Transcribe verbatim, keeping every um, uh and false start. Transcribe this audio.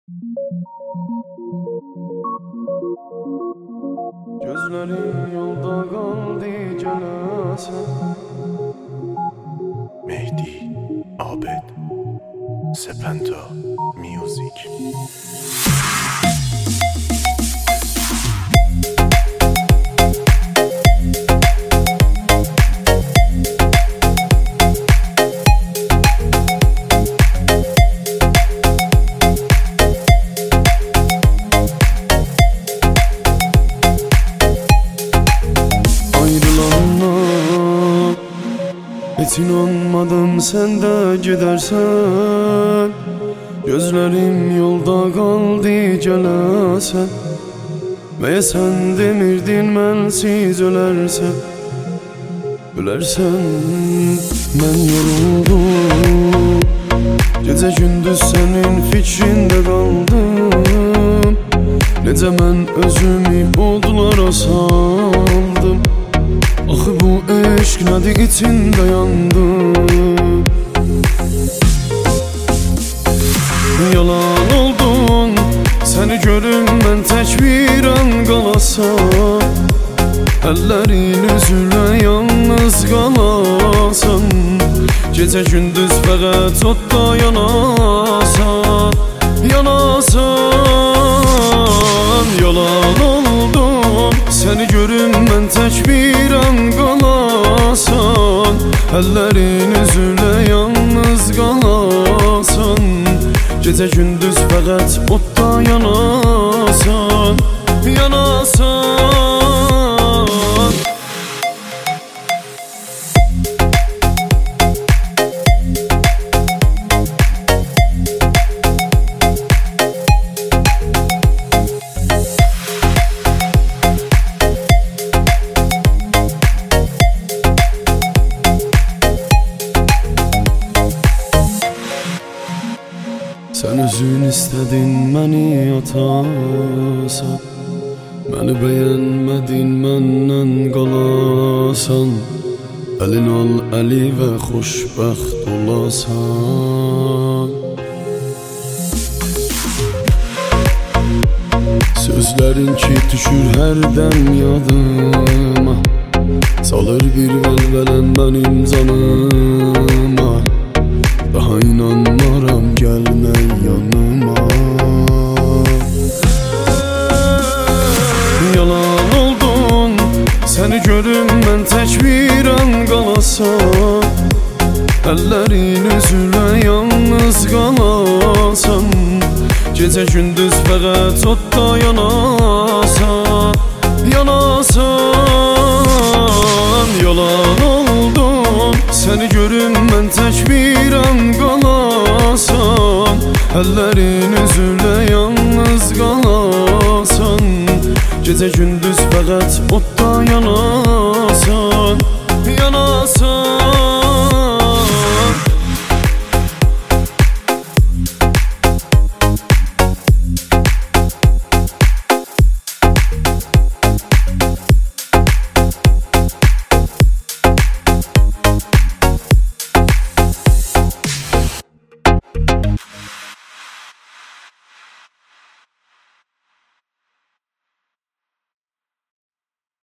Gözlerim yolda kaldı cenaze. Mehdi Abed Sepento Music. Hiç inanmadım sen de gidersen. Gözlerim yolda kaldı cenaze. Ve sen demirdin mensiz ölersen. Ölersen ben yoruldum. Gece gündüz senin fikrinde kaldım. Nece ben özümü oldulara saldım. Ah bu eşk nədir içində yandım. Yalan oldun, səni görüm mən tək bir an qalasan. Əllərin üzülə yalnız qalasan. Gecə gündüz fəqət odda yanasan. Yanasan. Yalan oldun, səni görüm mən tək bir an qalasan. Əllərin üzülə yalnız qalasan. Gecə gündüz fəqət odda yanasan. Yanasan. Sen özün istedin məni atasan. Məni beğenmedin məndən qalasan. Əlin al əli və xoşbəxt olasan. Sözlərin ki düşür hərdən yadıma. Salır bir vəlvələn mənim canıma. Daha inanmaram gəlmək yanıma. Yalan oldun, səni görüm mən tək bir an qalasan. Əllərin üzülə yalnız qalasan. Gecə gündüz fəqət odda yanasan. Yanasan. Yalan oldun, səni görüm mən tək bir an qalasan. Əllərin üzülə yalnız qalasan. Gecə gündüz fəqət odda yanasan. Yanasan.